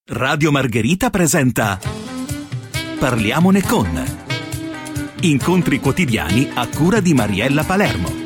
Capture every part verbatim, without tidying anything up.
Radio Margherita presenta Parliamone con incontri quotidiani a cura di Mariella Palermo.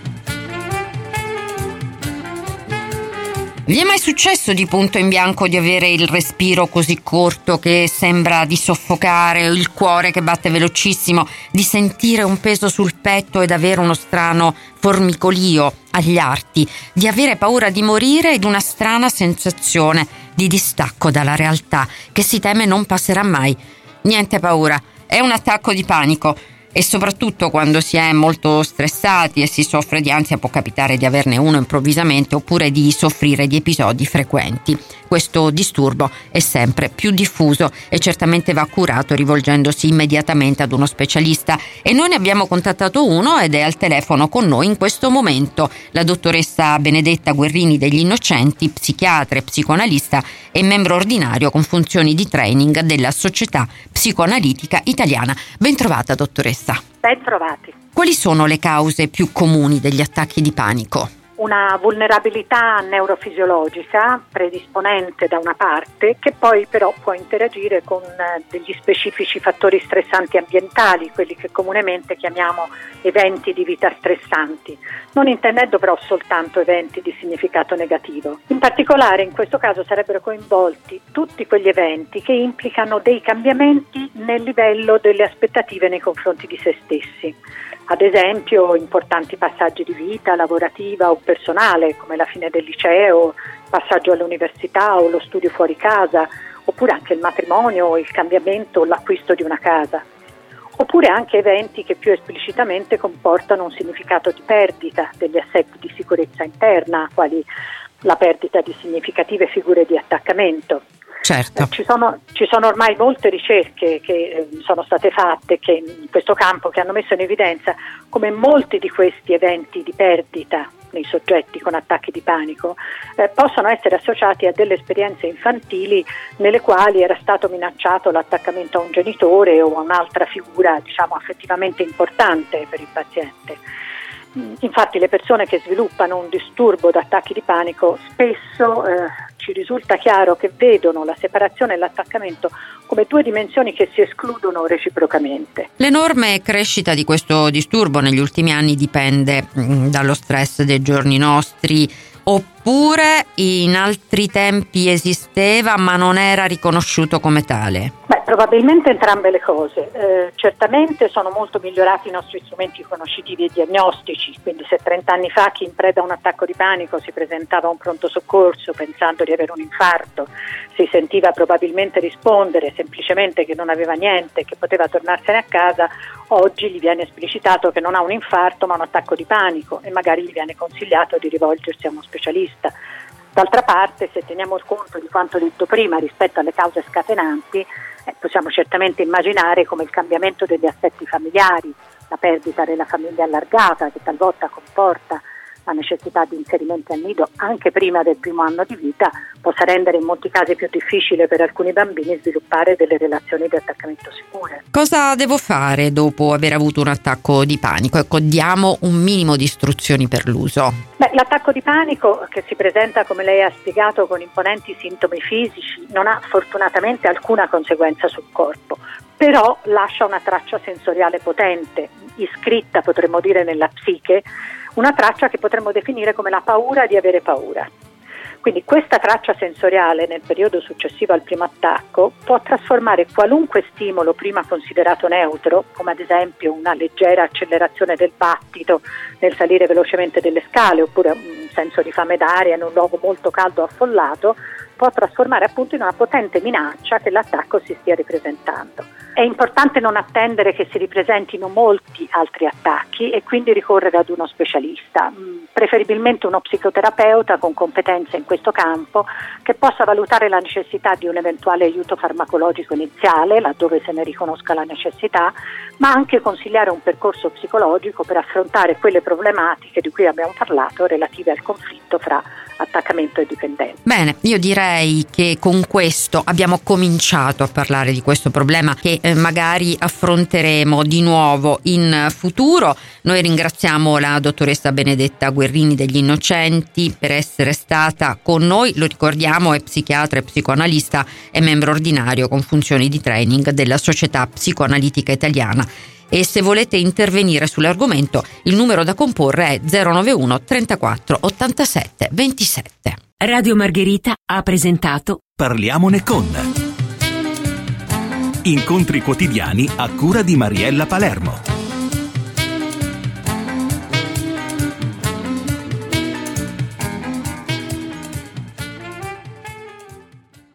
Vi è mai successo di punto in bianco di avere il respiro così corto che sembra di soffocare, il cuore che batte velocissimo, di sentire un peso sul petto ed avere uno strano formicolio agli arti, di avere paura di morire ed una strana sensazione di distacco dalla realtà che si teme non passerà mai? Niente paura, è un attacco di panico. E soprattutto quando si è molto stressati e si soffre di ansia può capitare di averne uno improvvisamente oppure di soffrire di episodi frequenti. Questo disturbo è sempre più diffuso e certamente va curato rivolgendosi immediatamente ad uno specialista, e noi ne abbiamo contattato uno ed è al telefono con noi in questo momento la dottoressa Benedetta Guerrini degli Innocenti, psichiatra e psicoanalista e membro ordinario con funzioni di training della Società Psicoanalitica Italiana. Bentrovata, dottoressa. Ben trovati. Quali sono le cause più comuni degli attacchi di panico? Una vulnerabilità neurofisiologica predisponente da una parte, che poi però può interagire con degli specifici fattori stressanti ambientali, quelli che comunemente chiamiamo eventi di vita stressanti, non intendendo però soltanto eventi di significato negativo. In particolare in questo caso sarebbero coinvolti tutti quegli eventi che implicano dei cambiamenti nel livello delle aspettative nei confronti di se stessi. Ad esempio importanti passaggi di vita lavorativa o personale, come la fine del liceo, il passaggio all'università o lo studio fuori casa, oppure anche il matrimonio o il cambiamento o l'acquisto di una casa. Oppure anche eventi che più esplicitamente comportano un significato di perdita degli assetti di sicurezza interna, quali la perdita di significative figure di attaccamento. Certo. Eh, ci sono, ci sono ormai molte ricerche che eh, sono state fatte che in questo campo che hanno messo in evidenza come molti di questi eventi di perdita nei soggetti con attacchi di panico eh, possono essere associati a delle esperienze infantili nelle quali era stato minacciato l'attaccamento a un genitore o a un'altra figura, diciamo, affettivamente importante per il paziente. Infatti le persone che sviluppano un disturbo d'attacchi di panico spesso eh, ci risulta chiaro che vedono la separazione e l'attaccamento come due dimensioni che si escludono reciprocamente. L'enorme crescita di questo disturbo negli ultimi anni dipende mh, dallo stress dei giorni nostri, oppure in altri tempi esisteva ma non era riconosciuto come tale? Beh, probabilmente entrambe le cose. Eh, certamente sono molto migliorati i nostri strumenti conoscitivi e diagnostici, quindi se trent'anni fa chi in preda a un attacco di panico si presentava a un pronto soccorso pensando di avere un infarto, si sentiva probabilmente rispondere semplicemente che non aveva niente, che poteva tornarsene a casa, oggi gli viene esplicitato che non ha un infarto ma un attacco di panico e magari gli viene consigliato di rivolgersi a uno specialista. D'altra parte, se teniamo conto di quanto detto prima rispetto alle cause scatenanti, eh, possiamo certamente immaginare come il cambiamento degli assetti familiari, la perdita della famiglia allargata che talvolta comporta la necessità di inserimenti al nido anche prima del primo anno di vita, possa rendere in molti casi più difficile per alcuni bambini sviluppare delle relazioni di attaccamento sicure. Cosa devo fare dopo aver avuto un attacco di panico? Ecco, diamo un minimo di istruzioni per l'uso. Beh, l'attacco di panico, che si presenta, come lei ha spiegato, con imponenti sintomi fisici, non ha fortunatamente alcuna conseguenza sul corpo, però lascia una traccia sensoriale potente, iscritta potremmo dire nella psiche, una traccia che potremmo definire come la paura di avere paura. Quindi questa traccia sensoriale nel periodo successivo al primo attacco può trasformare qualunque stimolo prima considerato neutro, come ad esempio una leggera accelerazione del battito nel salire velocemente delle scale oppure un senso di fame d'aria in un luogo molto caldo o affollato, può trasformare appunto in una potente minaccia che l'attacco si stia ripresentando. È importante non attendere che si ripresentino molti altri attacchi e quindi ricorrere ad uno specialista, preferibilmente uno psicoterapeuta con competenze in questo campo che possa valutare la necessità di un eventuale aiuto farmacologico iniziale, laddove se ne riconosca la necessità, ma anche consigliare un percorso psicologico per affrontare quelle problematiche di cui abbiamo parlato relative al conflitto fra attaccamento e dipendenza. Bene, io direi che con questo abbiamo cominciato a parlare di questo problema che eh, magari affronteremo di nuovo in futuro. Noi ringraziamo la dottoressa Benedetta Guerrini degli Innocenti per essere stata con noi. Lo ricordiamo, è psichiatra e psicoanalista e membro ordinario con funzioni di training della Società Psicoanalitica Italiana. E se volete intervenire sull'argomento, il numero da comporre è zero nove uno trentaquattro ottantasette ventisette. Radio Margherita ha presentato Parliamone con. Incontri quotidiani a cura di Mariella Palermo.